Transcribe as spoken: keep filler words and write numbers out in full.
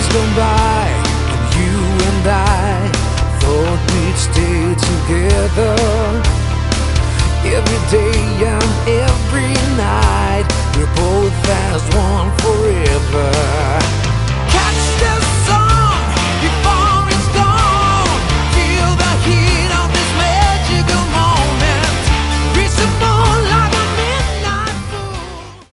gone by, and you and I thought we'd stay together. Every day